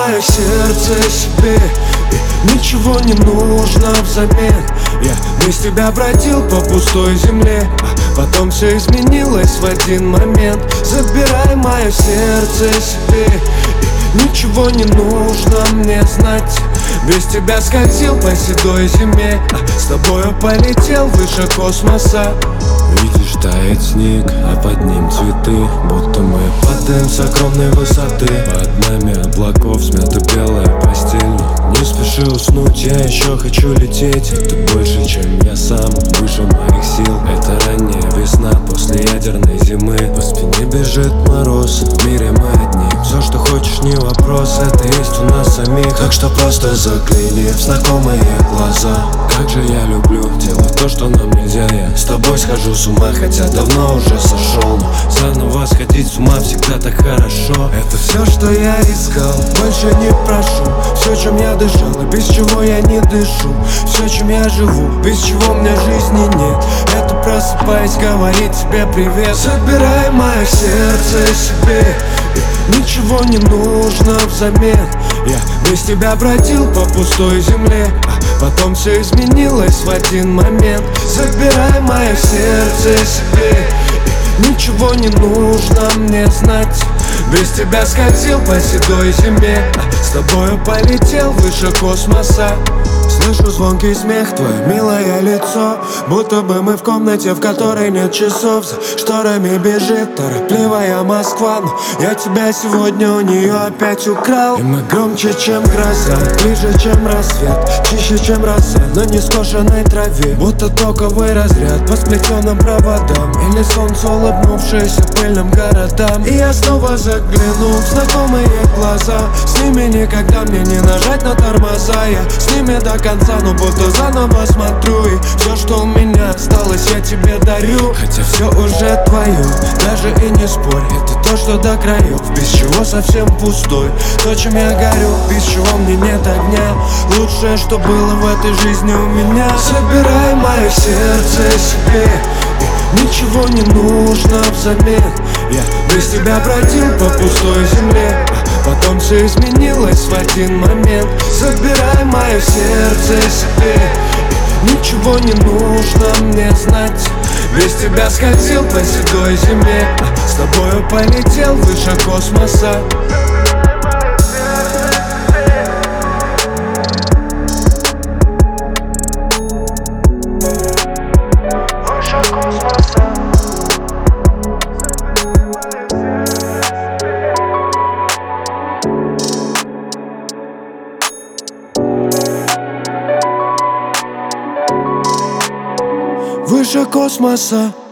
мое сердце себе, и ничего не нужно взамен. Я без тебя бродил по пустой земле, а потом все изменилось в один момент. Забирай мое сердце себе, и ничего не нужно мне знать. Без тебя скользил по седой зиме, а с тобою полетел выше космоса. Видишь, тает снег, а под ним цветы, будто мы падаем с огромной высоты. Под нами облаков смята белая постель. Не спеши уснуть, я еще хочу лететь. Это больше, чем я сам, выше моих сил. Это ранняя весна после ядерной зимы. По спине бежит мороз, в мире мы одни. Все, что хочешь, не вопрос, это есть у нас самих. Так что просто загляни в знакомые глаза. Как же я люблю делать то, что нам нельзя. Я с тобой схожу с ума, хотя давно уже сошел. Но заново сходить с ума всегда так хорошо. Это все, что я искал, больше не прошу. Все, чем я дышал, и без чего я не дышу. Все, чем я живу, без чего у меня жизни нет. Это просыпаясь, говорить тебе привет. Забирай мое сердце себе, и ничего не нужно взамен. Я без тебя бродил по пустой земле, а потом все изменилось в один момент. Забирай мое сердце себе, и ничего не нужно мне знать. Без тебя скользил по седой зиме, а с тобою полетел выше космоса. Слышу звонкий смех, твое милое лицо, будто бы мы в комнате, в которой нет часов. За шторами бежит торопливая Москва, но я тебя сегодня у нее опять украл. И мы громче, чем гроза, ближе, чем рассвет, чище, чем роса на нескошенной траве. Будто токовый разряд по сплетенным проводам, или солнце, улыбнувшееся пыльным городам. И я снова загляну в знакомые глаза, с ними никогда мне не нажать на тормоза. Я с ними до конца, но будто заново смотрю. И все, что у меня осталось, я тебе дарю. Хотя все уже твое, даже и не спорь. Это то, что до краев, без чего совсем пустой. То, чем я горю, без чего мне нет огня. Лучшее, что было в этой жизни у меня. Забирай мое сердце себе, и ничего не нужно взамен. Я без тебя бродил по пустой земле, а потом все изменилось в один момент. Забирай мое сердце себе, и ничего не нужно мне знать. Без тебя скользил по седой земле, а с тобою полетел выше космоса. Выше космоса. Выше космоса.